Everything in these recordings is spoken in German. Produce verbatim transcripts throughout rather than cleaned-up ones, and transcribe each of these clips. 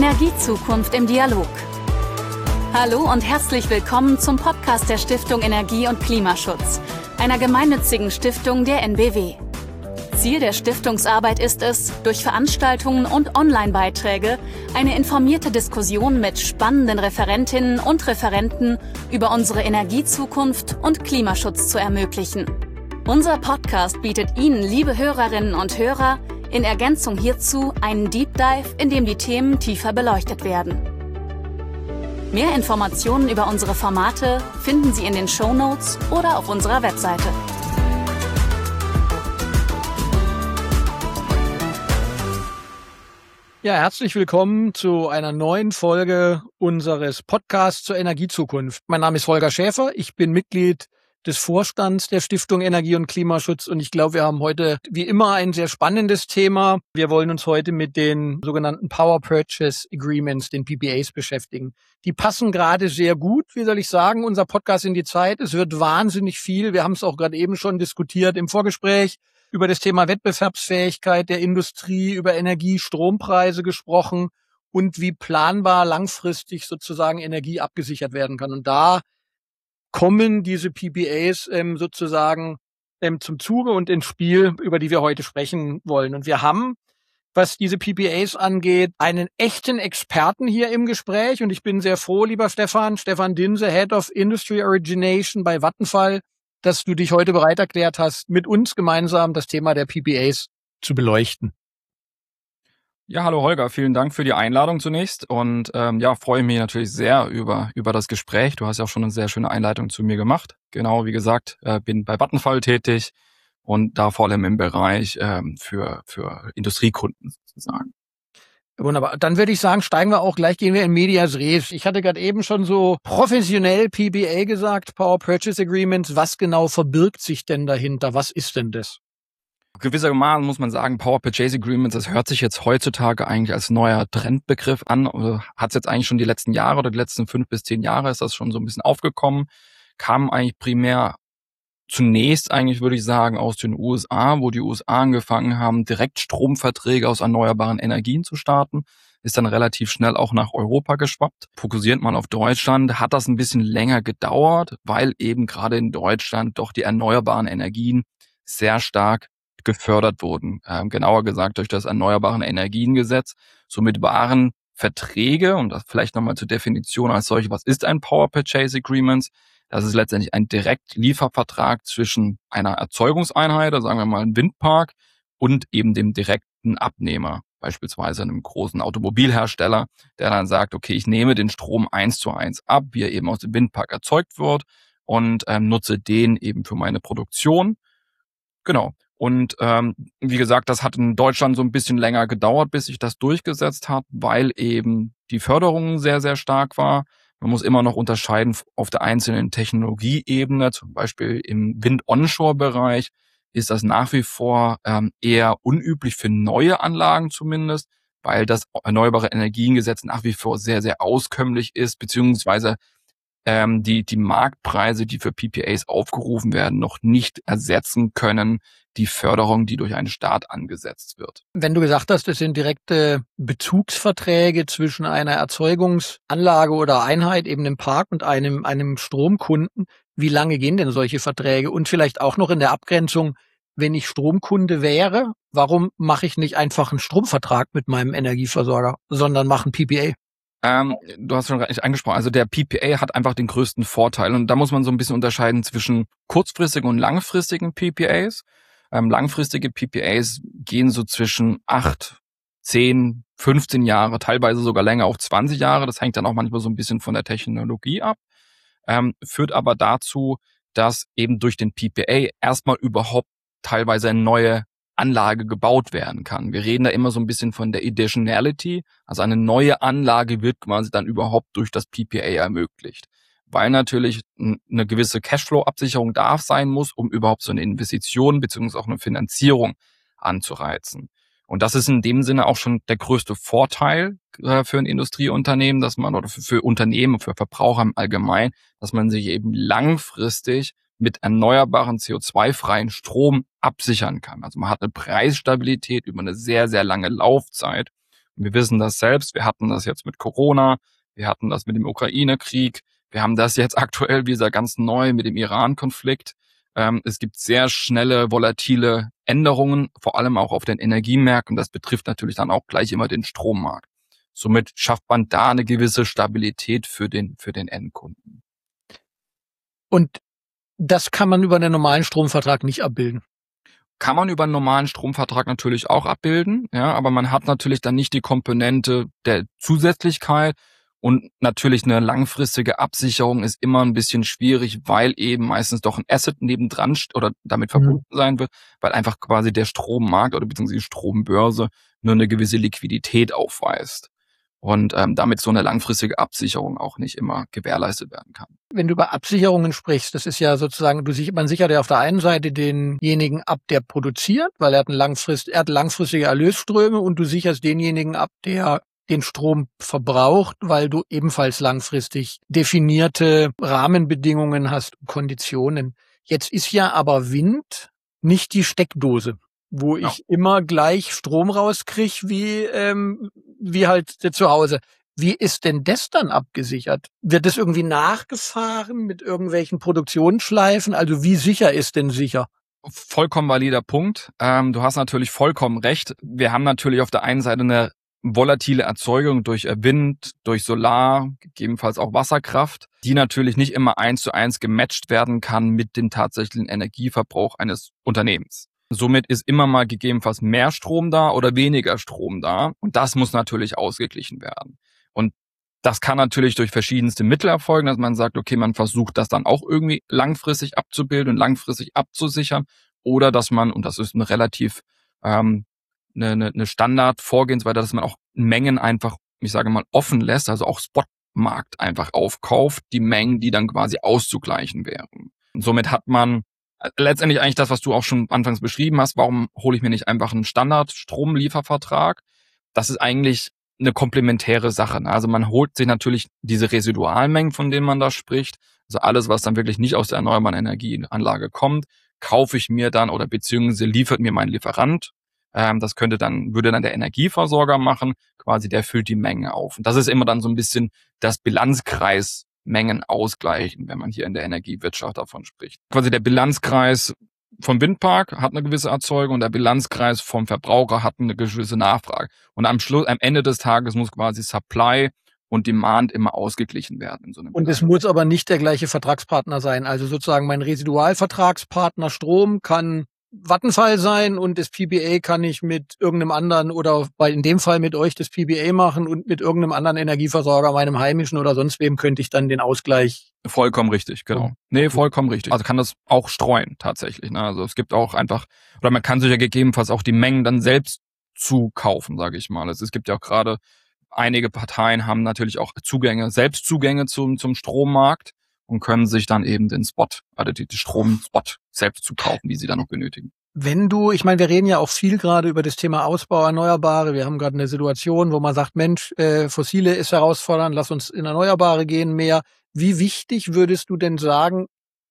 Energiezukunft im Dialog. Hallo und herzlich willkommen zum Podcast der Stiftung Energie und Klimaschutz, einer gemeinnützigen Stiftung der N B W. Ziel der Stiftungsarbeit ist es, durch Veranstaltungen und Online-Beiträge eine informierte Diskussion mit spannenden Referentinnen und Referenten über unsere Energiezukunft und Klimaschutz zu ermöglichen. Unser Podcast bietet Ihnen, liebe Hörerinnen und Hörer, in Ergänzung hierzu einen Deep Dive, in dem die Themen tiefer beleuchtet werden. Mehr Informationen über unsere Formate finden Sie in den Shownotes oder auf unserer Webseite. Ja, herzlich willkommen zu einer neuen Folge unseres Podcasts zur Energiezukunft. Mein Name ist Holger Schäfer, ich bin Mitglied des Vorstands der Stiftung Energie und Klimaschutz und ich glaube, wir haben heute wie immer ein sehr spannendes Thema. Wir wollen uns heute mit den sogenannten Power Purchase Agreements, den P P As, beschäftigen. Die passen gerade sehr gut, wie soll ich sagen, unser Podcast in die Zeit. Es wird wahnsinnig viel. Wir haben es auch gerade eben schon diskutiert im Vorgespräch über das Thema Wettbewerbsfähigkeit der Industrie, über Energie, Strompreise gesprochen und wie planbar langfristig sozusagen Energie abgesichert werden kann. Und da kommen diese P P As ähm, sozusagen ähm, zum Zuge und ins Spiel, über die wir heute sprechen wollen. Und wir haben, was diese P P As angeht, einen echten Experten hier im Gespräch. Und ich bin sehr froh, lieber Stefan, Stefan Dinse, Head of Industry Origination bei Vattenfall, dass du dich heute bereit erklärt hast, mit uns gemeinsam das Thema der P P As zu beleuchten. Ja, hallo Holger, vielen Dank für die Einladung zunächst und ähm, ja, freue mich natürlich sehr über über das Gespräch. Du hast ja auch schon eine sehr schöne Einleitung zu mir gemacht. Genau, wie gesagt, äh, bin bei Vattenfall tätig und da vor allem im Bereich ähm, für für Industriekunden sozusagen. Wunderbar. Dann würde ich sagen, steigen wir auch gleich, gehen wir in Medias Res. Ich hatte gerade eben schon so professionell P P A gesagt, Power Purchase Agreements. Was genau verbirgt sich denn dahinter? Was ist denn das? Gewissermaßen muss man sagen, Power Purchase Agreements, das hört sich jetzt heutzutage eigentlich als neuer Trendbegriff an. Hat es jetzt eigentlich schon die letzten Jahre oder die letzten fünf bis zehn Jahre ist das schon so ein bisschen aufgekommen. Kam eigentlich primär zunächst eigentlich, würde ich sagen, aus den U S A, wo die U S A angefangen haben, direkt Stromverträge aus erneuerbaren Energien zu starten. Ist dann relativ schnell auch nach Europa geschwappt. Fokussiert man auf Deutschland, hat das ein bisschen länger gedauert, weil eben gerade in Deutschland doch die erneuerbaren Energien sehr stark gefördert wurden. Ähm, genauer gesagt durch das Erneuerbaren Energiengesetz. Somit waren Verträge, und das vielleicht nochmal zur Definition als solche, was ist ein Power Purchase Agreement? Das ist letztendlich ein Direktliefervertrag zwischen einer Erzeugungseinheit, also sagen wir mal ein Windpark, und eben dem direkten Abnehmer, beispielsweise einem großen Automobilhersteller, der dann sagt, okay, ich nehme den Strom eins zu eins ab, wie er eben aus dem Windpark erzeugt wird und ähm, nutze den eben für meine Produktion. Genau. Und ähm, wie gesagt, das hat in Deutschland so ein bisschen länger gedauert, bis sich das durchgesetzt hat, weil eben die Förderung sehr, sehr stark war. Man muss immer noch unterscheiden auf der einzelnen Technologieebene, zum Beispiel im Wind-Onshore-Bereich ist das nach wie vor ähm, eher unüblich für neue Anlagen zumindest, weil das Erneuerbare Energiengesetz nach wie vor sehr, sehr auskömmlich ist, beziehungsweise ähm, die die Marktpreise, die für P P As aufgerufen werden, noch nicht ersetzen können, die Förderung, die durch einen Staat angesetzt wird. Wenn du gesagt hast, es sind direkte Bezugsverträge zwischen einer Erzeugungsanlage oder Einheit, eben im Park, und einem, einem Stromkunden, wie lange gehen denn solche Verträge? Und vielleicht auch noch in der Abgrenzung, wenn ich Stromkunde wäre, warum mache ich nicht einfach einen Stromvertrag mit meinem Energieversorger, sondern mache einen P P A? Ähm, du hast schon gerade angesprochen, also der P P A hat einfach den größten Vorteil und da muss man so ein bisschen unterscheiden zwischen kurzfristigen und langfristigen P P As. Ähm, langfristige P P As gehen so zwischen acht, zehn, fünfzehn Jahre, teilweise sogar länger, auch zwanzig Jahre. Das hängt dann auch manchmal so ein bisschen von der Technologie ab. Ähm, führt aber dazu, dass eben durch den P P A erstmal überhaupt teilweise eine neue Anlage gebaut werden kann. Wir reden da immer so ein bisschen von der Additionality, also eine neue Anlage wird quasi dann überhaupt durch das P P A ermöglicht, weil natürlich eine gewisse Cashflow-Absicherung da sein muss, um überhaupt so eine Investition bzw. auch eine Finanzierung anzureizen. Und das ist in dem Sinne auch schon der größte Vorteil äh, für ein Industrieunternehmen, dass man oder für, für Unternehmen, für Verbraucher im Allgemeinen, dass man sich eben langfristig mit erneuerbaren C O zwei freien Strom absichern kann. Also man hat eine Preisstabilität über eine sehr, sehr lange Laufzeit Und wir wissen das selbst, wir hatten das jetzt mit Corona, wir hatten das mit dem Ukraine-Krieg, wir haben das jetzt aktuell wieder ganz neu mit dem Iran-Konflikt. Ähm, es gibt sehr schnelle, volatile Änderungen, vor allem auch auf den Energiemärkten. Das betrifft natürlich dann auch gleich immer den Strommarkt. Somit schafft man da eine gewisse Stabilität für den, für den Endkunden. Und das kann man über einen normalen Stromvertrag nicht abbilden. Kann man über einen normalen Stromvertrag natürlich auch abbilden, ja, aber man hat natürlich dann nicht die Komponente der Zusätzlichkeit und natürlich eine langfristige Absicherung ist immer ein bisschen schwierig, weil eben meistens doch ein Asset nebendran oder damit verbunden mhm. sein wird, weil einfach quasi der Strommarkt oder beziehungsweise die Strombörse nur eine gewisse Liquidität aufweist. Und ähm, damit so eine langfristige Absicherung auch nicht immer gewährleistet werden kann. Wenn du über Absicherungen sprichst, das ist ja sozusagen, du man sichert ja auf der einen Seite denjenigen ab, der produziert, weil er hat, einen langfrist, er hat langfristige Erlösströme und du sicherst denjenigen ab, der den Strom verbraucht, weil du ebenfalls langfristig definierte Rahmenbedingungen hast, Konditionen. Jetzt ist ja aber Wind nicht die Steckdose, wo ich ja. immer gleich Strom rauskriege, wie ähm, wie halt zu Hause. Wie ist denn das dann abgesichert? Wird das irgendwie nachgefahren mit irgendwelchen Produktionsschleifen? Also wie sicher ist denn sicher? Vollkommen valider Punkt. Ähm, du hast natürlich vollkommen recht. Wir haben natürlich auf der einen Seite eine volatile Erzeugung durch Wind, durch Solar, gegebenenfalls auch Wasserkraft, die natürlich nicht immer eins zu eins gematcht werden kann mit dem tatsächlichen Energieverbrauch eines Unternehmens. Somit ist immer mal gegebenenfalls mehr Strom da oder weniger Strom da. Und das muss natürlich ausgeglichen werden. Und das kann natürlich durch verschiedenste Mittel erfolgen, dass man sagt, okay, man versucht das dann auch irgendwie langfristig abzubilden und langfristig abzusichern. Oder dass man, und das ist eine relativ ähm, eine, eine Standardvorgehensweise, dass man auch Mengen einfach, ich sage mal, offen lässt, also auch Spotmarkt einfach aufkauft, die Mengen, die dann quasi auszugleichen wären. Und somit hat man letztendlich eigentlich das, was du auch schon anfangs beschrieben hast. Warum hole ich mir nicht einfach einen Standard-Stromliefervertrag? Das ist eigentlich eine komplementäre Sache. Also man holt sich natürlich diese Residualmengen, von denen man da spricht. Also alles, was dann wirklich nicht aus der erneuerbaren Energieanlage kommt, kaufe ich mir dann oder beziehungsweise liefert mir mein Lieferant. Ähm, das könnte dann, würde dann der Energieversorger machen. Quasi der füllt die Menge auf. Und das ist immer dann so ein bisschen das Bilanzkreis Mengen ausgleichen, wenn man hier in der Energiewirtschaft davon spricht. Quasi der Bilanzkreis vom Windpark hat eine gewisse Erzeugung und der Bilanzkreis vom Verbraucher hat eine gewisse Nachfrage. Und am Schluss, am Ende des Tages muss quasi Supply und Demand immer ausgeglichen werden. In so einem und es muss aber nicht der gleiche Vertragspartner sein. Also sozusagen mein Residualvertragspartner Strom kann Vattenfall sein und das P B A kann ich mit irgendeinem anderen oder bei in dem Fall mit euch das P B A machen und mit irgendeinem anderen Energieversorger, meinem heimischen oder sonst wem, könnte ich dann den Ausgleich. Vollkommen richtig, genau. Oh. Nee, vollkommen richtig. Also kann das auch streuen tatsächlich. Ne? Also es gibt auch einfach, oder man kann sich ja gegebenenfalls auch die Mengen dann selbst zukaufen, sage ich mal. Also es gibt ja auch gerade, einige Parteien haben natürlich auch Zugänge, Selbstzugänge zum, zum Strommarkt. Und können sich dann eben den Spot, also die, die Stromspot selbst zukaufen, die sie dann noch benötigen. Wenn du, ich meine, wir reden ja auch viel gerade über das Thema Ausbau Erneuerbare. Wir haben gerade eine Situation, wo man sagt, Mensch, äh, Fossile ist herausfordernd, lass uns in Erneuerbare gehen mehr. Wie wichtig würdest du denn sagen,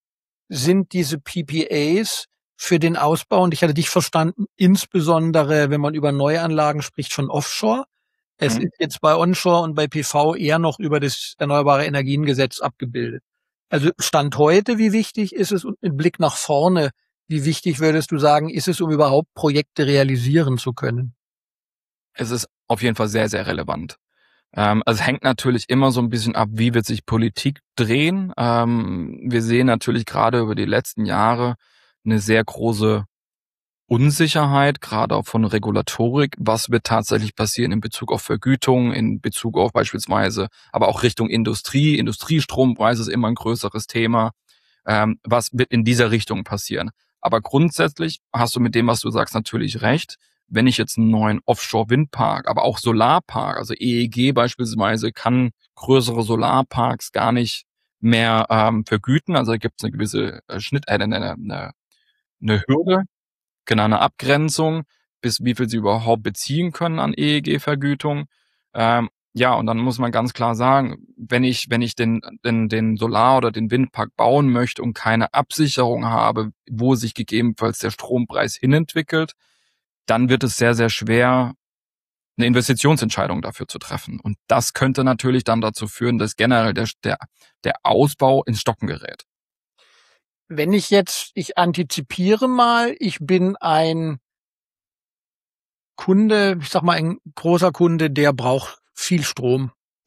sind diese P P As für den Ausbau? Und ich hatte dich verstanden, insbesondere wenn man über Neuanlagen spricht, von Offshore. Es mhm. ist jetzt bei Onshore und bei P V eher noch über das Erneuerbare Energiengesetz abgebildet. Also Stand heute, wie wichtig ist es, und mit Blick nach vorne, wie wichtig würdest du sagen, ist es, um überhaupt Projekte realisieren zu können? Es ist auf jeden Fall sehr, sehr relevant. Ähm, also es hängt natürlich immer so ein bisschen ab, wie wird sich Politik drehen. Ähm, wir sehen natürlich gerade über die letzten Jahre eine sehr große Unsicherheit, gerade auch von Regulatorik. Was wird tatsächlich passieren in Bezug auf Vergütung, in Bezug auf beispielsweise, aber auch Richtung Industrie. Industriestrompreis ist immer ein größeres Thema. Ähm, was wird in dieser Richtung passieren? Aber grundsätzlich hast du mit dem, was du sagst, natürlich recht. Wenn ich jetzt einen neuen Offshore-Windpark, aber auch Solarpark, also E E G beispielsweise, kann größere Solarparks gar nicht mehr ähm, vergüten. Also da gibt es eine gewisse äh, Schnitt, äh, eine, eine, eine Hürde, genau, eine Abgrenzung, bis wie viel sie überhaupt beziehen können an E E G-Vergütung. Ähm, ja, und dann muss man ganz klar sagen, wenn ich, wenn ich den, den, den Solar- oder den Windpark bauen möchte und keine Absicherung habe, wo sich gegebenenfalls der Strompreis hinentwickelt, dann wird es sehr, sehr schwer, eine Investitionsentscheidung dafür zu treffen. Und das könnte natürlich dann dazu führen, dass generell der, der, der Ausbau ins Stocken gerät. Wenn ich jetzt, ich antizipiere mal, ich bin ein Kunde, ich sag mal ein großer Kunde, der braucht viel Strom.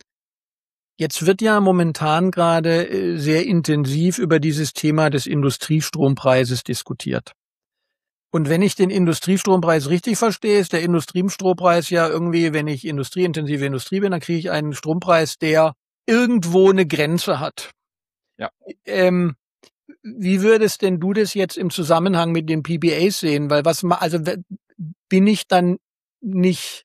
Jetzt wird ja momentan gerade sehr intensiv über dieses Thema des Industriestrompreises diskutiert. Und wenn ich den Industriestrompreis richtig verstehe, ist der Industriestrompreis ja irgendwie, wenn ich industrieintensive Industrie bin, dann kriege ich einen Strompreis, der irgendwo eine Grenze hat. Ja. Ähm, wie würdest denn du das jetzt im Zusammenhang mit den P P As sehen? Weil was, also bin ich dann nicht,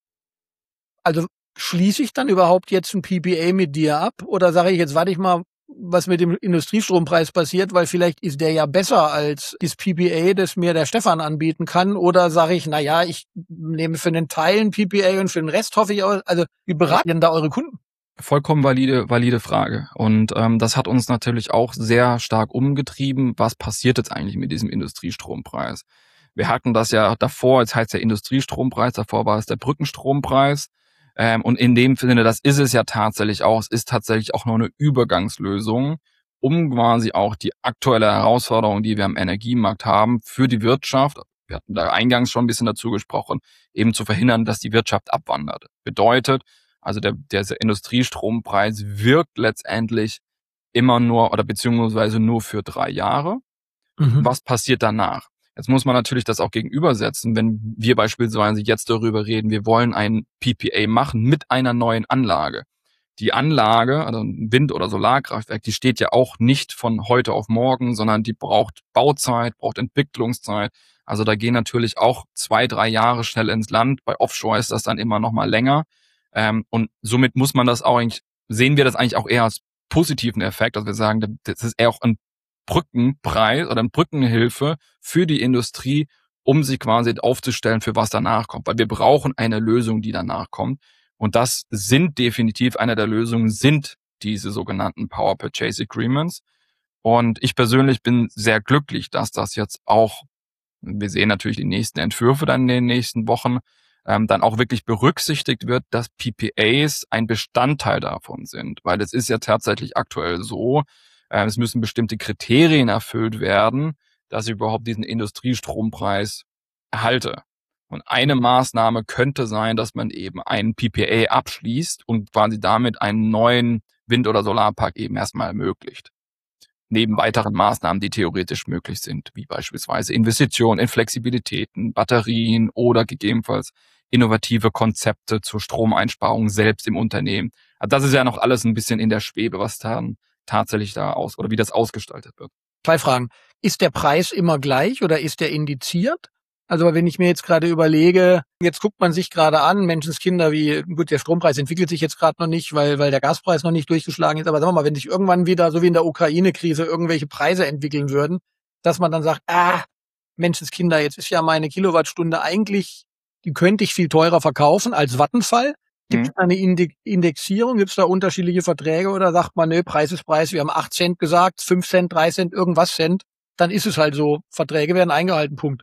also schließe ich dann überhaupt jetzt ein P P A mit dir ab? Oder sage ich jetzt, warte ich mal, was mit dem Industriestrompreis passiert, weil vielleicht ist der ja besser als das P P A, das mir der Stefan anbieten kann. Oder sage ich, na ja, ich nehme für den Teil ein P P A und für den Rest hoffe ich auch, also wie beraten denn da eure Kunden? Vollkommen valide, valide Frage. Und ähm, das hat uns natürlich auch sehr stark umgetrieben. Was passiert jetzt eigentlich mit diesem Industriestrompreis? Wir hatten das ja davor, jetzt heißt der Industriestrompreis, davor war es der Brückenstrompreis. Ähm, und in dem Sinne, das ist es ja tatsächlich auch, es ist tatsächlich auch nur eine Übergangslösung, um quasi auch die aktuelle Herausforderung, die wir am Energiemarkt haben, für die Wirtschaft, wir hatten da eingangs schon ein bisschen dazu gesprochen, eben zu verhindern, dass die Wirtschaft abwandert. Bedeutet, also der, der Industriestrompreis wirkt letztendlich immer nur oder beziehungsweise nur für drei Jahre. Mhm. Was passiert danach? Jetzt muss man natürlich das auch gegenübersetzen, wenn wir beispielsweise jetzt darüber reden, wir wollen ein P P A machen mit einer neuen Anlage. Die Anlage, also ein Wind- oder Solarkraftwerk, die steht ja auch nicht von heute auf morgen, sondern die braucht Bauzeit, braucht Entwicklungszeit. Also da gehen natürlich auch zwei, drei Jahre schnell ins Land. Bei Offshore ist das dann immer noch mal länger. Ähm, und somit muss man das auch eigentlich, sehen wir das eigentlich auch eher als positiven Effekt, dass wir sagen, das ist eher auch ein Brückenpreis oder eine Brückenhilfe für die Industrie, um sich quasi aufzustellen, für was danach kommt. Weil wir brauchen eine Lösung, die danach kommt. Und das sind definitiv eine der Lösungen, sind diese sogenannten Power Purchase Agreements. Und ich persönlich bin sehr glücklich, dass das jetzt auch, wir sehen natürlich die nächsten Entwürfe dann in den nächsten Wochen, ähm, dann auch wirklich berücksichtigt wird, dass P P As ein Bestandteil davon sind. Weil es ist ja tatsächlich aktuell so, äh, es müssen bestimmte Kriterien erfüllt werden, dass ich überhaupt diesen Industriestrompreis erhalte. Und eine Maßnahme könnte sein, dass man eben einen P P A abschließt und quasi damit einen neuen Wind- oder Solarpark eben erstmal ermöglicht. Neben weiteren Maßnahmen, die theoretisch möglich sind, wie beispielsweise Investitionen in Flexibilitäten, Batterien oder gegebenenfalls innovative Konzepte zur Stromeinsparung selbst im Unternehmen. Also das ist ja noch alles ein bisschen in der Schwebe, was dann tatsächlich da aus oder wie das ausgestaltet wird. Zwei Fragen. Ist der Preis immer gleich oder ist der indiziert? Also wenn ich mir jetzt gerade überlege, jetzt guckt man sich gerade an, Menschenskinder, wie, gut, der Strompreis entwickelt sich jetzt gerade noch nicht, weil weil der Gaspreis noch nicht durchgeschlagen ist, aber sagen wir mal, wenn sich irgendwann wieder, so wie in der Ukraine-Krise, irgendwelche Preise entwickeln würden, dass man dann sagt, ah, Menschenskinder, jetzt ist ja meine Kilowattstunde eigentlich, die könnte ich viel teurer verkaufen als Vattenfall. Gibt es da eine Indexierung? Gibt es da unterschiedliche Verträge oder sagt man, nö, Preis ist Preis, wir haben acht Cent gesagt, fünf Cent, drei Cent, irgendwas Cent, dann ist es halt so, Verträge werden eingehalten, Punkt.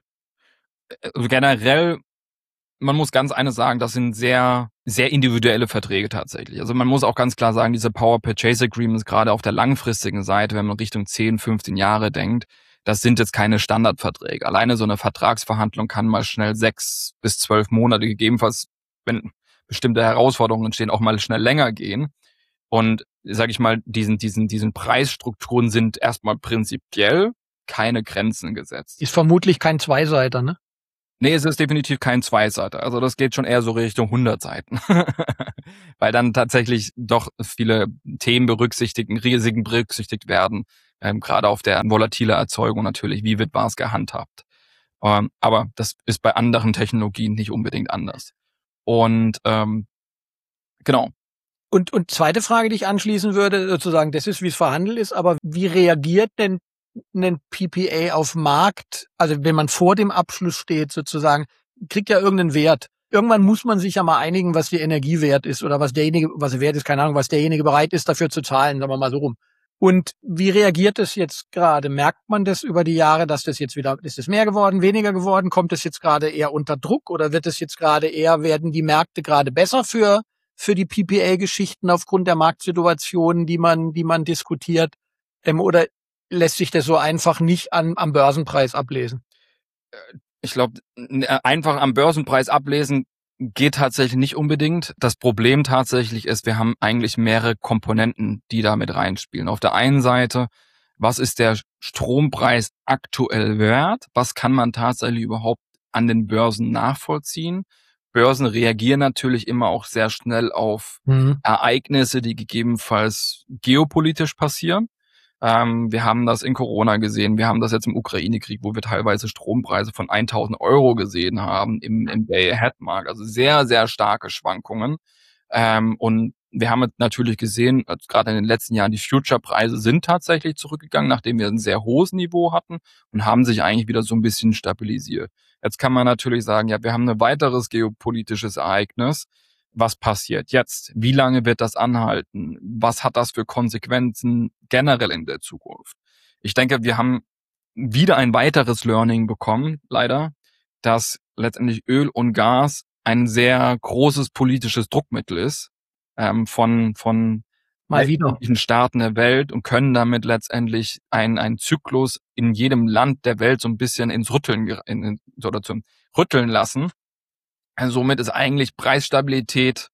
Also generell, man muss ganz eines sagen, das sind sehr, sehr individuelle Verträge tatsächlich. Also man muss auch ganz klar sagen, diese Power Purchase Agreements, gerade auf der langfristigen Seite, wenn man Richtung zehn, fünfzehn Jahre denkt, das sind jetzt keine Standardverträge. Alleine so eine Vertragsverhandlung kann mal schnell sechs bis zwölf Monate, gegebenenfalls, wenn bestimmte Herausforderungen entstehen, auch mal schnell länger gehen. Und sage ich mal, diesen, diesen, diesen Preisstrukturen sind erstmal prinzipiell keine Grenzen gesetzt. Ist vermutlich kein Zweiseiter, ne? Nee, es ist definitiv kein Zweiseiter. Also das geht schon eher so Richtung hundert Seiten. Weil dann tatsächlich doch viele Themen berücksichtigen, Risiken berücksichtigt werden. Ähm, gerade auf der volatile Erzeugung natürlich. Wie wird was gehandhabt? Ähm, aber das ist bei anderen Technologien nicht unbedingt anders. Und ähm, genau. Und, und zweite Frage, die ich anschließen würde, sozusagen, das ist, wie es verhandelt ist, aber wie reagiert denn ein P P A auf Markt, also wenn man vor dem Abschluss steht sozusagen, kriegt ja irgendeinen Wert. Irgendwann muss man sich ja mal einigen, was die Energie wert ist oder was derjenige, was wert ist, keine Ahnung, was derjenige bereit ist, dafür zu zahlen, sagen wir mal so rum. Und wie reagiert es jetzt gerade? Merkt man das über die Jahre, dass das jetzt wieder, ist es mehr geworden, weniger geworden? Kommt es jetzt gerade eher unter Druck oder wird es jetzt gerade eher, werden die Märkte gerade besser für, für die P P A-Geschichten aufgrund der Marktsituationen, die man, die man diskutiert? Ähm, oder lässt sich das so einfach nicht an, am Börsenpreis ablesen? Ich glaube, einfach am Börsenpreis ablesen geht tatsächlich nicht unbedingt. Das Problem tatsächlich ist, wir haben eigentlich mehrere Komponenten, die da mit reinspielen. Auf der einen Seite, was ist der Strompreis aktuell wert? Was kann man tatsächlich überhaupt an den Börsen nachvollziehen? Börsen reagieren natürlich immer auch sehr schnell auf mhm. Ereignisse, die gegebenenfalls geopolitisch passieren. Ähm, wir haben das in Corona gesehen, wir haben das jetzt im Ukraine-Krieg, wo wir teilweise Strompreise von tausend Euro gesehen haben im, im Day-Ahead-Markt. Also sehr, sehr starke Schwankungen. Ähm, und wir haben natürlich gesehen, gerade in den letzten Jahren, die Future-Preise sind tatsächlich zurückgegangen, nachdem wir ein sehr hohes Niveau hatten und haben sich eigentlich wieder so ein bisschen stabilisiert. Jetzt kann man natürlich sagen, ja, wir haben ein weiteres geopolitisches Ereignis. Was passiert jetzt? Wie lange wird das anhalten? Was hat das für Konsequenzen generell in der Zukunft? Ich denke, wir haben wieder ein weiteres Learning bekommen, leider, dass letztendlich Öl und Gas ein sehr großes politisches Druckmittel ist ähm, von von mal wieder Staaten der Welt und können damit letztendlich einen einen Zyklus in jedem Land der Welt so ein bisschen ins Rütteln in, in, oder zum Rütteln lassen. Also somit ist eigentlich Preisstabilität,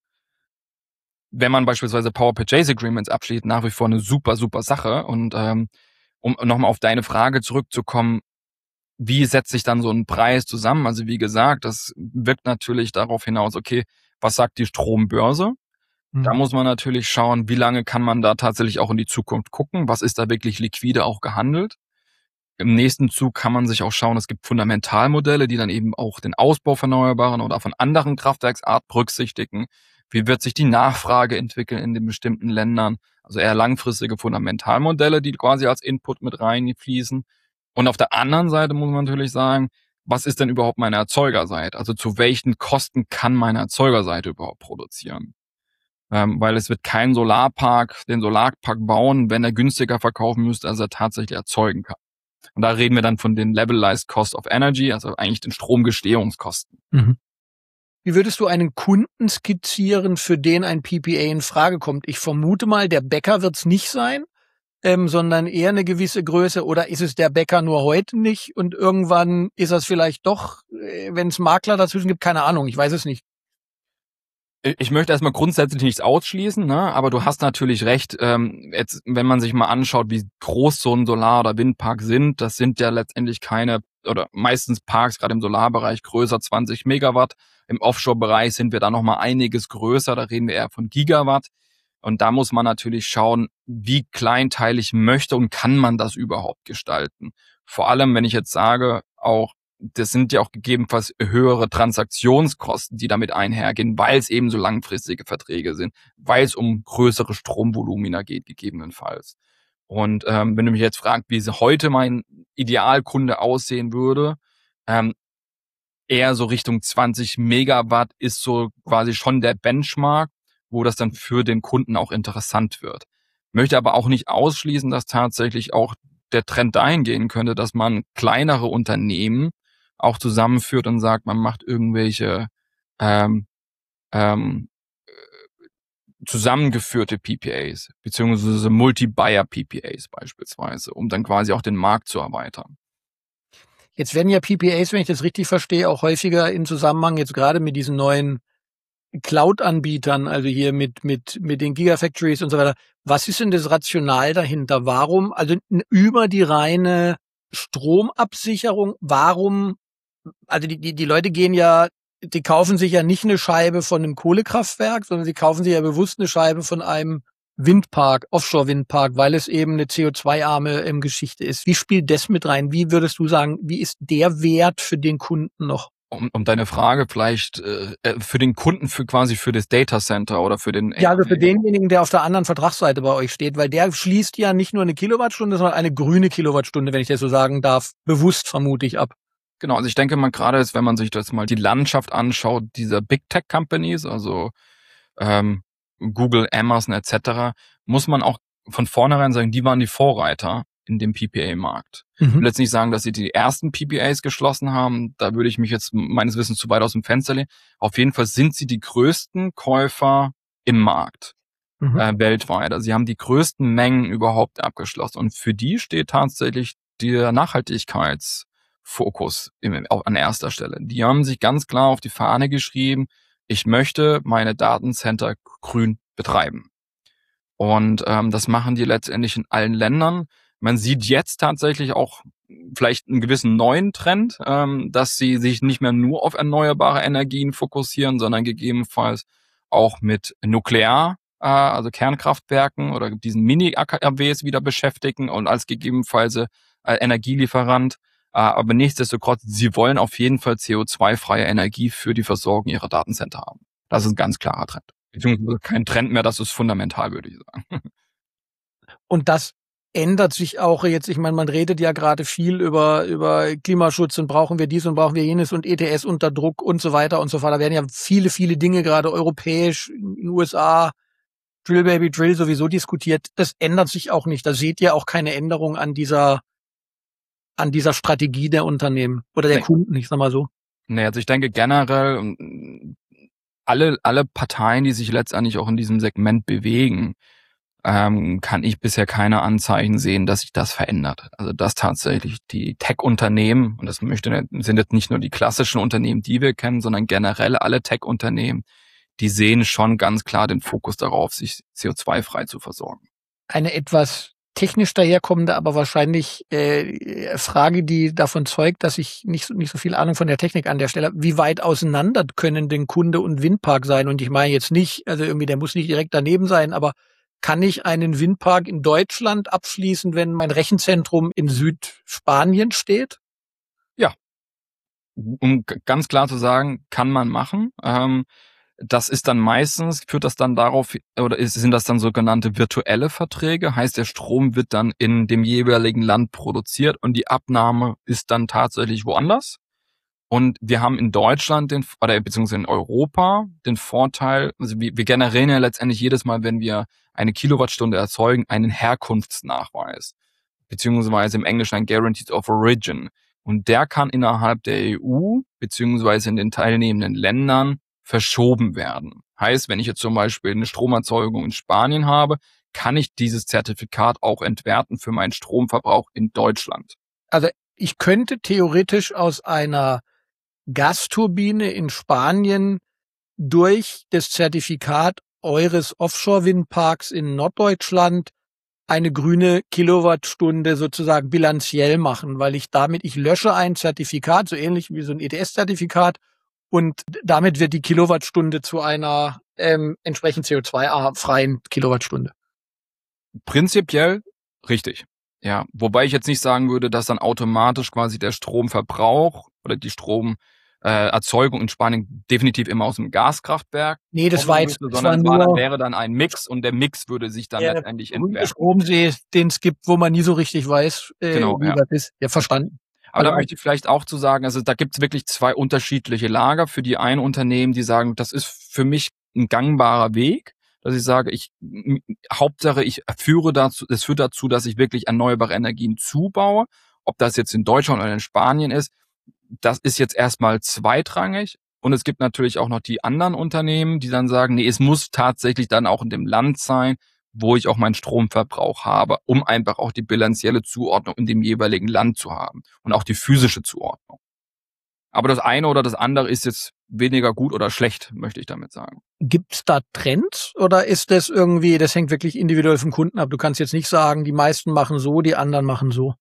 wenn man beispielsweise Power Purchase Agreements abschließt, nach wie vor eine super, super Sache. Und ähm, um nochmal auf deine Frage zurückzukommen, wie setzt sich dann so ein Preis zusammen? Also wie gesagt, das wirkt natürlich darauf hinaus, okay, was sagt die Strombörse? Mhm. Da muss man natürlich schauen, wie lange kann man da tatsächlich auch in die Zukunft gucken? Was ist da wirklich liquide auch gehandelt? Im nächsten Zug kann man sich auch schauen, es gibt Fundamentalmodelle, die dann eben auch den Ausbau von erneuerbaren oder von anderen Kraftwerksart berücksichtigen. Wie wird sich die Nachfrage entwickeln in den bestimmten Ländern? Also eher langfristige Fundamentalmodelle, die quasi als Input mit reinfließen. Und auf der anderen Seite muss man natürlich sagen, was ist denn überhaupt meine Erzeugerseite? Also zu welchen Kosten kann meine Erzeugerseite überhaupt produzieren? Ähm, weil es wird kein Solarpark, den Solarpark bauen, wenn er günstiger verkaufen müsste, als er tatsächlich erzeugen kann. Und da reden wir dann von den Levelized Cost of Energy, also eigentlich den Stromgestehungskosten. Mhm. Wie würdest du einen Kunden skizzieren, für den ein P P A in Frage kommt? Ich vermute mal, der Bäcker wird es nicht sein, ähm, sondern eher eine gewisse Größe. Oder ist es der Bäcker nur heute nicht und irgendwann ist es vielleicht doch, äh, wenn es Makler dazwischen gibt, keine Ahnung, ich weiß es nicht. Ich möchte erstmal grundsätzlich nichts ausschließen, ne? Aber du hast natürlich recht. Ähm, jetzt, wenn man sich mal anschaut, wie groß so ein Solar- oder Windpark sind, das sind ja letztendlich keine oder meistens Parks, gerade im Solarbereich, größer zwanzig Megawatt. Im Offshore-Bereich sind wir da nochmal einiges größer, da reden wir eher von Gigawatt. Und da muss man natürlich schauen, wie kleinteilig möchte und kann man das überhaupt gestalten. Vor allem, wenn ich jetzt sage, auch das sind ja auch gegebenenfalls höhere Transaktionskosten, die damit einhergehen, weil es eben so langfristige Verträge sind, weil es um größere Stromvolumina geht, gegebenenfalls. Und ähm, wenn du mich jetzt fragst, wie heute mein Idealkunde aussehen würde, ähm, eher so Richtung zwanzig Megawatt ist so quasi schon der Benchmark, wo das dann für den Kunden auch interessant wird. Möchte aber auch nicht ausschließen, dass tatsächlich auch der Trend dahin gehen könnte, dass man kleinere Unternehmen auch zusammenführt und sagt, man macht irgendwelche ähm, ähm, zusammengeführte P P As, beziehungsweise Multi-Buyer-P P As beispielsweise, um dann quasi auch den Markt zu erweitern. Jetzt werden ja P P As, wenn ich das richtig verstehe, auch häufiger in Zusammenhang jetzt gerade mit diesen neuen Cloud-Anbietern, also hier mit mit mit den Gigafactories und so weiter. Was ist denn das Rational dahinter? Warum, also über die reine Stromabsicherung, warum, also die, die, die Leute gehen ja, die kaufen sich ja nicht eine Scheibe von einem Kohlekraftwerk, sondern sie kaufen sich ja bewusst eine Scheibe von einem Windpark, Offshore-Windpark, weil es eben eine C O zwei arme ähm, Geschichte ist. Wie spielt das mit rein? Wie würdest du sagen, wie ist der Wert für den Kunden noch? Um, um deine Frage vielleicht äh, für den Kunden, für quasi für das Data Center oder für den... Ja, also für denjenigen, der auf der anderen Vertragsseite bei euch steht, weil der schließt ja nicht nur eine Kilowattstunde, sondern eine grüne Kilowattstunde, wenn ich das so sagen darf, bewusst vermute ich ab. Genau, also ich denke mal gerade jetzt, wenn man sich das mal die Landschaft anschaut, dieser Big Tech Companies, also ähm, Google, Amazon et cetera, muss man auch von vornherein sagen, die waren die Vorreiter in dem P P A-Markt. Mhm. Ich will jetzt nicht sagen, dass sie die ersten P P As geschlossen haben. Da würde ich mich jetzt meines Wissens zu weit aus dem Fenster lehnen. Auf jeden Fall sind sie die größten Käufer im Markt. Mhm. Äh, weltweit. Also sie haben die größten Mengen überhaupt abgeschlossen. Und für die steht tatsächlich der Nachhaltigkeitsfokus im, an erster Stelle. Die haben sich ganz klar auf die Fahne geschrieben, ich möchte meine Datencenter grün betreiben. Und ähm, das machen die letztendlich in allen Ländern. Man sieht jetzt tatsächlich auch vielleicht einen gewissen neuen Trend, ähm, dass sie sich nicht mehr nur auf erneuerbare Energien fokussieren, sondern gegebenenfalls auch mit Nuklear, also Kernkraftwerken oder diesen Mini-A K Ws wieder beschäftigen und als gegebenenfalls äh, Energielieferant. Äh, aber nichtsdestotrotz, sie wollen auf jeden Fall C O zwei freie Energie für die Versorgung ihrer Datencenter haben. Das ist ein ganz klarer Trend. Beziehungsweise kein Trend mehr, das ist fundamental, würde ich sagen. Und das ändert sich auch jetzt. Ich meine, man redet ja gerade viel über, über Klimaschutz und brauchen wir dies und brauchen wir jenes und E T S unter Druck und so weiter und so fort. Da werden ja viele, viele Dinge gerade europäisch, in den U S A, Drill Baby Drill sowieso diskutiert. Das ändert sich auch nicht. Da seht ihr auch keine Änderung an dieser, an dieser Strategie der Unternehmen oder der Nee. Kunden, ich sag mal so. Nee, also ich denke generell, alle, alle Parteien, die sich letztendlich auch in diesem Segment bewegen, ähm, kann ich bisher keine Anzeichen sehen, dass sich das verändert. Also dass tatsächlich die Tech-Unternehmen, und das möchte, sind jetzt nicht nur die klassischen Unternehmen, die wir kennen, sondern generell alle Tech-Unternehmen, die sehen schon ganz klar den Fokus darauf, sich C O zwei frei zu versorgen. Eine etwas technisch daherkommende, aber wahrscheinlich äh, Frage, die davon zeugt, dass ich nicht, nicht so viel Ahnung von der Technik an der Stelle habe. Wie weit auseinander können denn Kunde und Windpark sein? Und ich meine jetzt nicht, also irgendwie, der muss nicht direkt daneben sein, aber kann ich einen Windpark in Deutschland abschließen, wenn mein Rechenzentrum in Südspanien steht? Ja, um ganz klar zu sagen, kann man machen. Ähm, Das ist dann meistens, führt das dann darauf, oder ist, sind das dann sogenannte virtuelle Verträge, heißt der Strom wird dann in dem jeweiligen Land produziert und die Abnahme ist dann tatsächlich woanders. Und wir haben in Deutschland den, oder beziehungsweise in Europa den Vorteil, also wir, wir generieren ja letztendlich jedes Mal, wenn wir eine Kilowattstunde erzeugen, einen Herkunftsnachweis, beziehungsweise im Englischen ein Guaranteed of Origin. Und der kann innerhalb der E U, beziehungsweise in den teilnehmenden Ländern, verschoben werden. Heißt, wenn ich jetzt zum Beispiel eine Stromerzeugung in Spanien habe, kann ich dieses Zertifikat auch entwerten für meinen Stromverbrauch in Deutschland. Also ich könnte theoretisch aus einer Gasturbine in Spanien durch das Zertifikat eures Offshore-Windparks in Norddeutschland eine grüne Kilowattstunde sozusagen bilanziell machen, weil ich damit, ich lösche ein Zertifikat, so ähnlich wie so ein E T S-Zertifikat, und damit wird die Kilowattstunde zu einer ähm, entsprechend C O zwei freien Kilowattstunde. Prinzipiell richtig. Ja, wobei ich jetzt nicht sagen würde, dass dann automatisch quasi der Stromverbrauch oder die Stromerzeugung in Spanien definitiv immer aus dem Gaskraftwerk. Nee, das war jetzt, müsste, das sondern war es war, nur dann wäre dann ein Mix und der Mix würde sich dann der letztendlich berühmte entwerten. Stromsee, den es gibt, wo man nie so richtig weiß, äh, Genau, wie ja. das ist. Ja, verstanden. Aber da Also- möchte ich vielleicht auch zu sagen, also da gibt es wirklich zwei unterschiedliche Lager. Für die einen Unternehmen, die sagen, das ist für mich ein gangbarer Weg, dass ich sage, ich m- Hauptsache, ich führe dazu, es führt dazu, dass ich wirklich erneuerbare Energien zubaue. Ob das jetzt in Deutschland oder in Spanien ist, das ist jetzt erstmal zweitrangig. Und es gibt natürlich auch noch die anderen Unternehmen, die dann sagen, nee, es muss tatsächlich dann auch in dem Land sein, wo ich auch meinen Stromverbrauch habe, um einfach auch die bilanzielle Zuordnung in dem jeweiligen Land zu haben und auch die physische Zuordnung. Aber das eine oder das andere ist jetzt weniger gut oder schlecht, möchte ich damit sagen. Gibt's da Trends oder ist das irgendwie, das hängt wirklich individuell vom Kunden ab? Du kannst jetzt nicht sagen, die meisten machen so, die anderen machen so.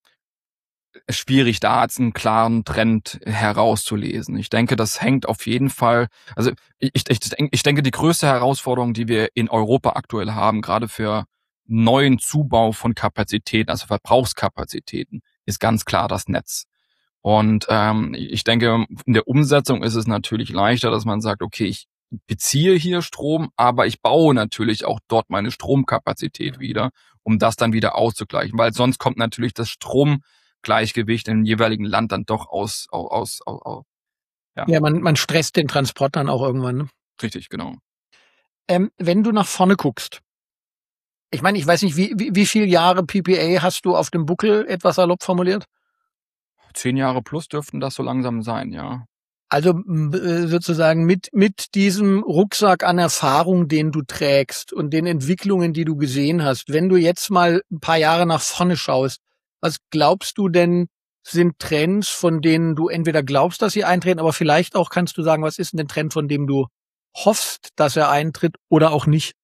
Schwierig, da jetzt einen klaren Trend herauszulesen. Ich denke, das hängt auf jeden Fall, also ich, ich, ich denke, die größte Herausforderung, die wir in Europa aktuell haben, gerade für neuen Zubau von Kapazitäten, also Verbrauchskapazitäten, ist ganz klar das Netz. Und ähm, ich denke, in der Umsetzung ist es natürlich leichter, dass man sagt, okay, ich beziehe hier Strom, aber ich baue natürlich auch dort meine Stromkapazität wieder, um das dann wieder auszugleichen, weil sonst kommt natürlich das Stromgleichgewicht im jeweiligen Land dann doch aus, aus, aus, aus ja. Ja, man, man stresst den Transport dann auch irgendwann. Ne? Richtig, genau. Ähm, wenn du nach vorne guckst, Ich meine, ich weiß nicht, wie, wie, wie viele Jahre P P A hast du auf dem Buckel, etwas salopp formuliert? Zehn Jahre plus dürften das so langsam sein, ja. Also äh, sozusagen mit, mit diesem Rucksack an Erfahrung, den du trägst und den Entwicklungen, die du gesehen hast, wenn du jetzt mal ein paar Jahre nach vorne schaust, was glaubst du denn, sind Trends, von denen du entweder glaubst, dass sie eintreten, aber vielleicht auch kannst du sagen, was ist denn der Trend, von dem du hoffst, dass er eintritt oder auch nicht?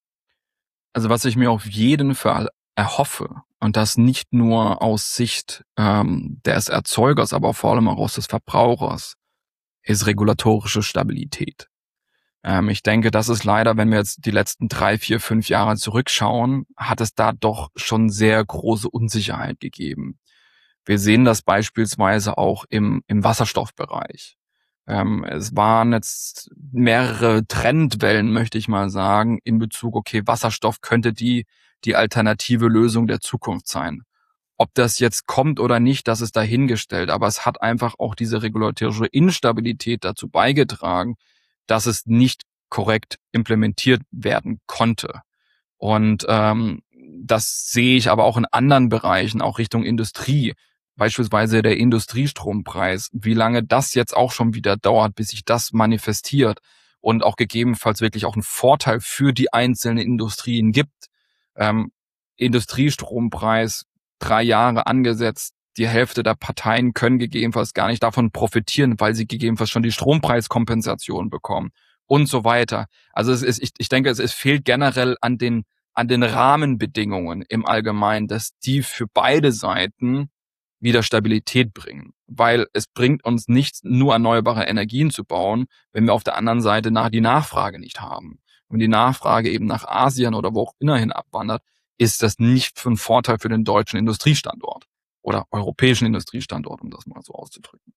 Also was ich mir auf jeden Fall erhoffe, und das nicht nur aus Sicht ähm, des Erzeugers, aber vor allem auch aus des Verbrauchers, ist regulatorische Stabilität. Ähm, ich denke, das ist leider, wenn wir jetzt die letzten drei, vier, fünf Jahre zurückschauen, hat es da doch schon sehr große Unsicherheit gegeben. Wir sehen das beispielsweise auch im, im Wasserstoffbereich. Ähm, es waren jetzt mehrere Trendwellen, möchte ich mal sagen, in Bezug, okay, Wasserstoff könnte die, die alternative Lösung der Zukunft sein. Ob das jetzt kommt oder nicht, das ist dahingestellt. Aber es hat einfach auch diese regulatorische Instabilität dazu beigetragen, dass es nicht korrekt implementiert werden konnte. Und ähm, das sehe ich aber auch in anderen Bereichen, auch Richtung Industrie. Beispielsweise der Industriestrompreis, wie lange das jetzt auch schon wieder dauert, bis sich das manifestiert und auch gegebenenfalls wirklich auch einen Vorteil für die einzelnen Industrien gibt. Ähm, Industriestrompreis, drei Jahre angesetzt, die Hälfte der Parteien können gegebenenfalls gar nicht davon profitieren, weil sie gegebenenfalls schon die Strompreiskompensation bekommen und so weiter. Also es ist, ich, ich denke, es, es fehlt generell an den, an den Rahmenbedingungen im Allgemeinen, dass die für beide Seiten wieder Stabilität bringen. Weil es bringt uns nichts, nur erneuerbare Energien zu bauen, wenn wir auf der anderen Seite nach die Nachfrage nicht haben. Und die Nachfrage eben nach Asien oder wo auch immer hin abwandert, ist das nicht für einen Vorteil für den deutschen Industriestandort oder europäischen Industriestandort, um das mal so auszudrücken.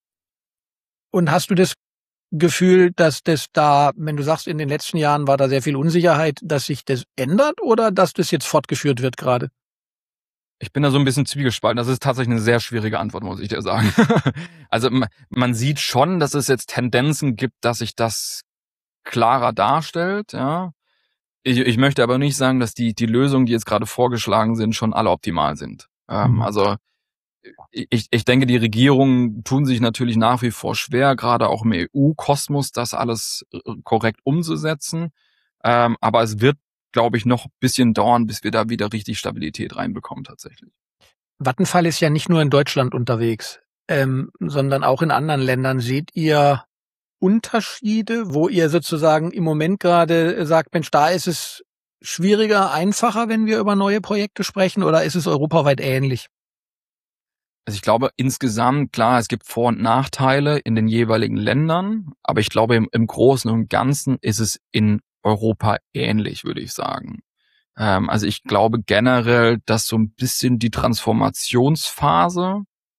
Und hast du das Gefühl, dass das da, wenn du sagst, in den letzten Jahren war da sehr viel Unsicherheit, dass sich das ändert oder dass das jetzt fortgeführt wird gerade? Ich bin da so ein bisschen zwiegespalten. Das ist tatsächlich eine sehr schwierige Antwort, muss ich dir sagen. Also man sieht schon, dass es jetzt Tendenzen gibt, dass sich das klarer darstellt, ja. Ich, ich möchte aber nicht sagen, dass die die Lösungen, die jetzt gerade vorgeschlagen sind, schon alle optimal sind. Ähm, Mhm. also ich, ich denke, die Regierungen tun sich natürlich nach wie vor schwer, gerade auch im E U-Kosmos, das alles korrekt umzusetzen. Ähm, aber es wird, glaube ich, noch ein bisschen dauern, bis wir da wieder richtig Stabilität reinbekommen tatsächlich. Vattenfall ist ja nicht nur in Deutschland unterwegs, ähm, sondern auch in anderen Ländern. Seht ihr Unterschiede, wo ihr sozusagen im Moment gerade sagt, Mensch, da ist es schwieriger, einfacher, wenn wir über neue Projekte sprechen, oder ist es europaweit ähnlich? Also ich glaube insgesamt, klar, es gibt Vor- und Nachteile in den jeweiligen Ländern, aber ich glaube im, im Großen und Ganzen ist es in Europa ähnlich, würde ich sagen. Ähm, also ich glaube generell, dass so ein bisschen die Transformationsphase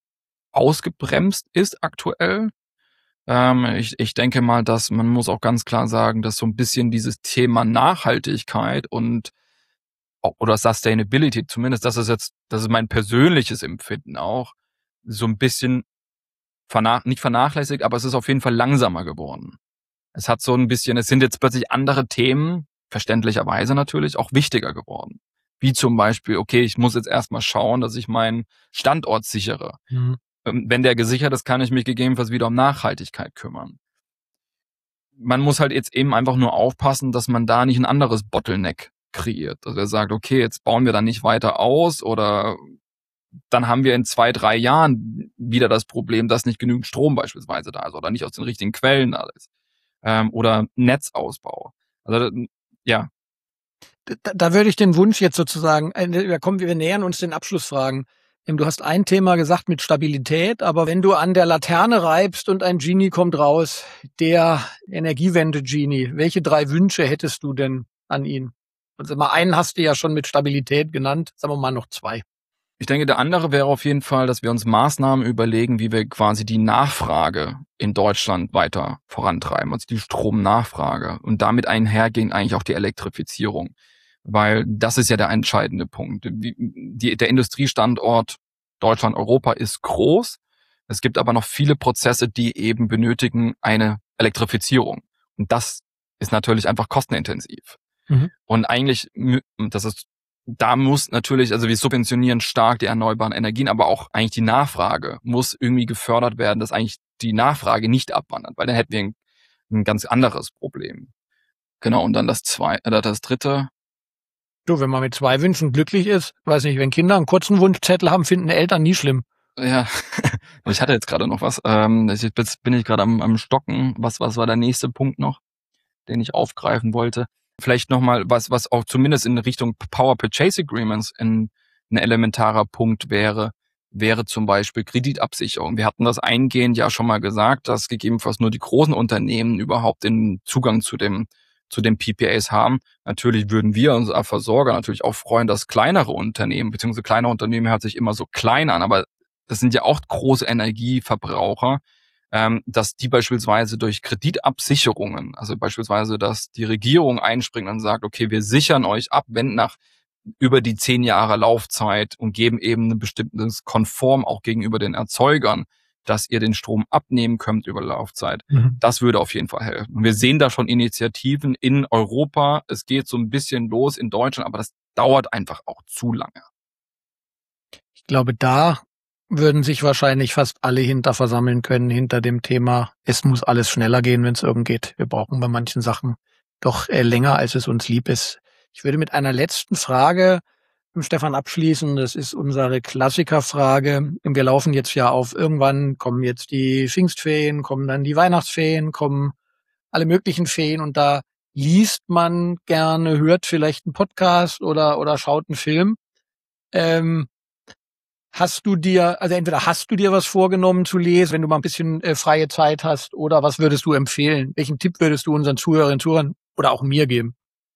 ausgebremst ist aktuell. Ähm, ich, ich denke mal, dass man muss auch ganz klar sagen, dass so ein bisschen dieses Thema Nachhaltigkeit und oder Sustainability, zumindest das ist jetzt, das ist mein persönliches Empfinden auch, so ein bisschen vernach, nicht vernachlässigt, aber es ist auf jeden Fall langsamer geworden. Es hat so ein bisschen, es sind jetzt plötzlich andere Themen, verständlicherweise natürlich, auch wichtiger geworden. Wie zum Beispiel, okay, ich muss jetzt erstmal schauen, dass ich meinen Standort sichere. Mhm. Wenn der gesichert ist, kann ich mich gegebenenfalls wieder um Nachhaltigkeit kümmern. Man muss halt jetzt eben einfach nur aufpassen, dass man da nicht ein anderes Bottleneck kreiert. Also er sagt, okay, jetzt bauen wir dann nicht weiter aus oder dann haben wir in zwei, drei Jahren wieder das Problem, dass nicht genügend Strom beispielsweise da ist oder nicht aus den richtigen Quellen da ist. Ähm, oder Netzausbau. Also ja. Da, da würde ich den Wunsch jetzt sozusagen, äh, kommen wir, wir nähern uns den Abschlussfragen. Du hast ein Thema gesagt mit Stabilität, aber wenn du an der Laterne reibst und ein Genie kommt raus, der Energiewende-Genie, welche drei Wünsche hättest du denn an ihn? Also mal einen hast du ja schon mit Stabilität genannt, sagen wir mal noch zwei. Ich denke, der andere wäre auf jeden Fall, dass wir uns Maßnahmen überlegen, wie wir quasi die Nachfrage in Deutschland weiter vorantreiben, also die Stromnachfrage und damit einhergehen eigentlich auch die Elektrifizierung. Weil das ist ja der entscheidende Punkt. Die, die, der Industriestandort Deutschland, Europa ist groß. Es gibt aber noch viele Prozesse, die eben benötigen eine Elektrifizierung. Und das ist natürlich einfach kostenintensiv. Mhm. Und eigentlich, das ist da muss natürlich, also wir subventionieren stark die erneuerbaren Energien, aber auch eigentlich die Nachfrage muss irgendwie gefördert werden, dass eigentlich die Nachfrage nicht abwandert, weil dann hätten wir ein, ein ganz anderes Problem. Genau, und dann das zwei, oder das dritte. Du, wenn man mit zwei Wünschen glücklich ist, weiß nicht, wenn Kinder einen kurzen Wunschzettel haben, finden Eltern nie schlimm. Ja, ich hatte jetzt gerade noch was. Ähm, jetzt bin ich gerade am, am Stocken. Was, was war der nächste Punkt noch, den ich aufgreifen wollte? Vielleicht nochmal was, was auch zumindest in Richtung Power Purchase Agreements ein, ein elementarer Punkt wäre, wäre zum Beispiel Kreditabsicherung. Wir hatten das eingehend ja schon mal gesagt, dass gegebenenfalls nur die großen Unternehmen überhaupt den Zugang zu dem zu den P P As haben. Natürlich würden wir uns als Versorger natürlich auch freuen, dass kleinere Unternehmen, beziehungsweise kleinere Unternehmen hört sich immer so klein an, aber das sind ja auch große Energieverbraucher, ähm, dass die beispielsweise durch Kreditabsicherungen, also beispielsweise, dass die Regierung einspringt und sagt, okay, wir sichern euch ab, wenn nach über die zehn Jahre Laufzeit und geben eben ein bestimmtes Konform auch gegenüber den Erzeugern, dass ihr den Strom abnehmen könnt über Laufzeit. Mhm. Das würde auf jeden Fall helfen. Und wir sehen da schon Initiativen in Europa. Es geht so ein bisschen los in Deutschland, aber das dauert einfach auch zu lange. Ich glaube, da würden sich wahrscheinlich fast alle hinter versammeln können, hinter dem Thema, es muss alles schneller gehen, wenn es irgend geht. Wir brauchen bei manchen Sachen doch äh, länger, als es uns lieb ist. Ich würde mit einer letzten Frage mit Stefan abschließen. Das ist unsere Klassikerfrage. Wir laufen jetzt ja auf, irgendwann kommen jetzt die Pfingstferien, kommen dann die Weihnachtsferien, kommen alle möglichen Ferien und da liest man gerne, hört vielleicht einen Podcast oder oder schaut einen Film. Ähm, Hast du dir, also entweder hast du dir was vorgenommen zu lesen, wenn du mal ein bisschen äh, freie Zeit hast, oder was würdest du empfehlen? Welchen Tipp würdest du unseren Zuhörerinnen und Zuhörern oder auch mir geben?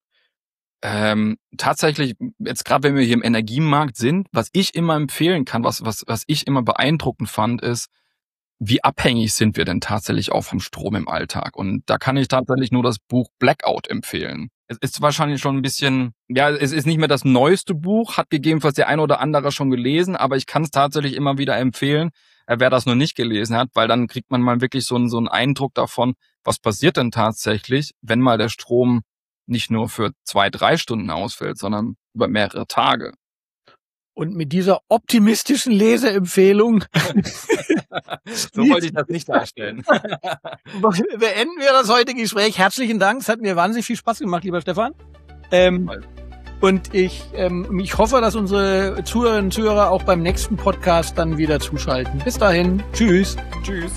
Ähm, tatsächlich, jetzt gerade wenn wir hier im Energiemarkt sind, was ich immer empfehlen kann, was was was ich immer beeindruckend fand, ist, wie abhängig sind wir denn tatsächlich auch vom Strom im Alltag? Und da kann ich tatsächlich nur das Buch Blackout empfehlen. Es ist wahrscheinlich schon ein bisschen, ja, es ist nicht mehr das neueste Buch, hat gegebenenfalls der eine oder andere schon gelesen, aber ich kann es tatsächlich immer wieder empfehlen, wer das noch nicht gelesen hat, weil dann kriegt man mal wirklich so einen, so einen Eindruck davon, was passiert denn tatsächlich, wenn mal der Strom nicht nur für zwei, drei Stunden ausfällt, sondern über mehrere Tage. Und mit dieser optimistischen Leseempfehlung so wollte ich das nicht darstellen. Beenden wir das heutige Gespräch. Herzlichen Dank. Es hat mir wahnsinnig viel Spaß gemacht, lieber Stefan. Ähm, und ich, ähm, ich hoffe, dass unsere Zuhörerinnen und Zuhörer auch beim nächsten Podcast dann wieder zuschalten. Bis dahin. Tschüss. Tschüss.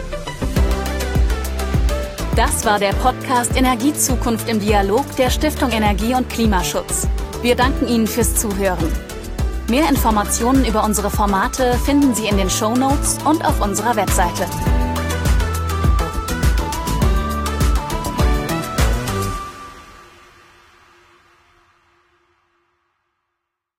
Das war der Podcast Energiezukunft im Dialog der Stiftung Energie und Klimaschutz. Wir danken Ihnen fürs Zuhören. Mehr Informationen über unsere Formate finden Sie in den Shownotes und auf unserer Webseite.